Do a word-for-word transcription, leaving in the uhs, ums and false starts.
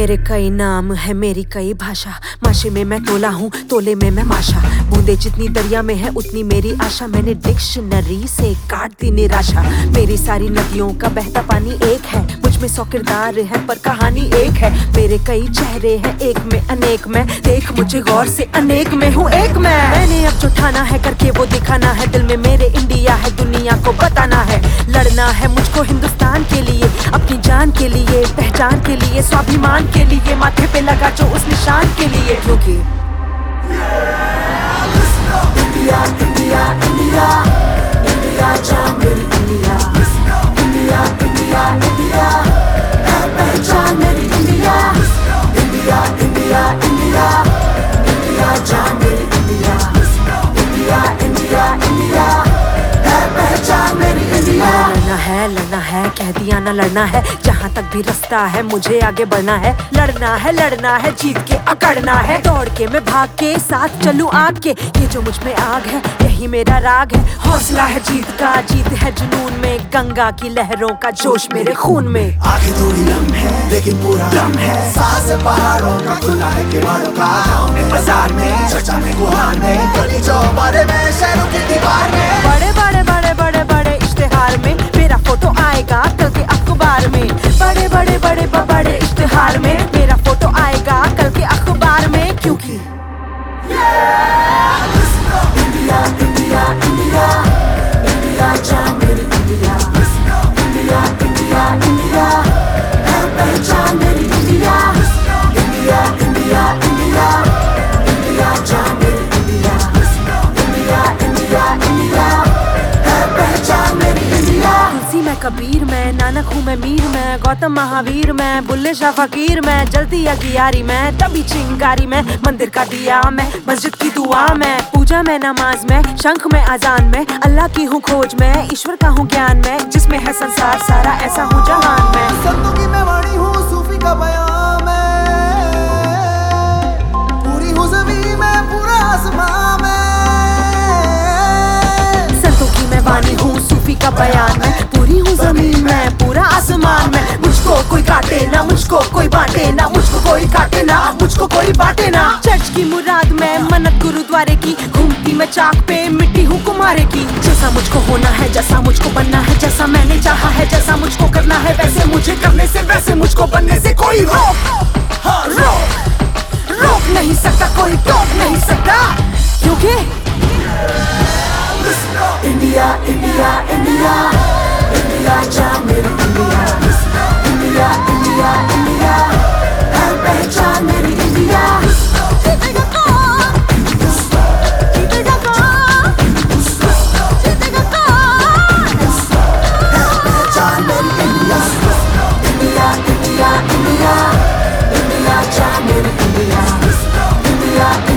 मेरे कई नाम है, मेरी कई भाषा। माशे में मैं तोला हूँ, तोले में मैं माशा। बूंदे जितनी दरिया में है उतनी मेरी आशा। मैंने डिक्शनरी से काट दी निराशा। मेरी सारी नदियों का बहता पानी एक है। मुझ में सौ किरदार है पर कहानी एक है। मेरे कई चेहरे हैं, एक में अनेक मैं। देख मुझे गौर से, अनेक में हूँ एक मैं। मैंने अब जो ठाना है करके वो दिखाना है। दिल में मेरे इंडिया है, दुनिया को बताना है। लड़ना है मुझको हिंदुस्तान के लिए, अपनी जान के लिए, पहचान के लिए, स्वाभिमान के लिए, माथे पे लगा जो उस निशान के लिए। क्योंकि इंडिया इंडिया इंडिया इंडिया जान मेरी इंडिया। इंडिया इंडिया इंडिया है पहचान मेरी India. India India India India जान मेरी इंडिया। इंडिया इंडिया इंडिया है पहचान मेरी इंडिया। लड़ना है लड़ना है कह दिया ना लड़ना है। जहाँ तक भी रास्ता है मुझे आगे बढ़ना है। लड़ना है लड़ना है जीत के अकड़ना है। दौड़ के मैं भाग के साथ चलूं आग के। ये जो मुझ में आग है यही मेरा राग है। हौसला है जीत का, जीत है जुनून में। गंगा की लहरों का जोश मेरे खून में। आगे थोड़ी लम है लेकिन पूरा दम है। सांस पहाड़ों का खुला है किवाड़ों का। गाँव में बाजार में चर्चा में गुहार में। गली चौबारे में शहरों की दीवार में। बड़े बड़े बड़े बड़े बड़े इश्तेहार में मेरा फोटो आएगा कल के अखबार में। बड़े बड़े बड़े बड़े इश्तेहार में मेरा फोटो आएगा कल के अखबार में। क्योंकि इंडिया इंडिया इंडिया इंडिया जान मेरी इंडिया। इंडिया इंडिया इंडिया है पहचान मेरी India. India India India India जान मेरी इंडिया। इंडिया इंडिया इंडिया है पहचान मेरी इंडिया। तुलसी मैं कबीर मैं, नानक हूँ मैं मीर मैं, गौतम महावीर मैं, बुल्ले शाह फकीर मैं, जलती अगियारी मैं, तभी चिंगारी मैं, मंदिर का दिया मैं, मस्जिद की दुआ मैं, पूजा में नमाज में, शंख में अजान में, अल्लाह की हूँ खोज में, ईश्वर का हूँ ज्ञान में, जिसमें है संसार सारा ऐसा हूँ जहान में। संतों की मैं वाणी हूँ, सूफी का बयान में, पूरी हूँ ज़मीं में, पूरा आसमां में। संतों की मैं वाणी हूँ, सूफी का बयान में, पूरी हूँ ज़मीन में, पूरा आसमान में। मुझको कोई काटे ना, मुझको कोई बांटे ना, मुझको कोई काटे ना, मुझको कोई बांटे ना। चर्च की मुराद में, मन्नत गुरुद्वारे की, घूमती मैं चाक पे, मिट्टी हूँ कुम्हारे की। जैसा मुझको होना है, जैसा मुझको बनना है, जैसा मैंने चाहा है, जैसा मुझको करना है, वैसे मुझे करने से, वैसे मुझको बनने से कोई रोक हाँ रोक रोक नहीं सकता, कोई टोक नहीं सकता। क्योंकि इंडिया इंडिया इंडिया इंडिया जान मेरी इंडिया। इंडिया इंडिया इंडिया है पहचान मेरी इंडिया। जीतेगा कौन? जीतेगा कौन? जीतेगा कौन? है पहचान मेरी India. India India India India जान मेरी इंडिया। इंडिया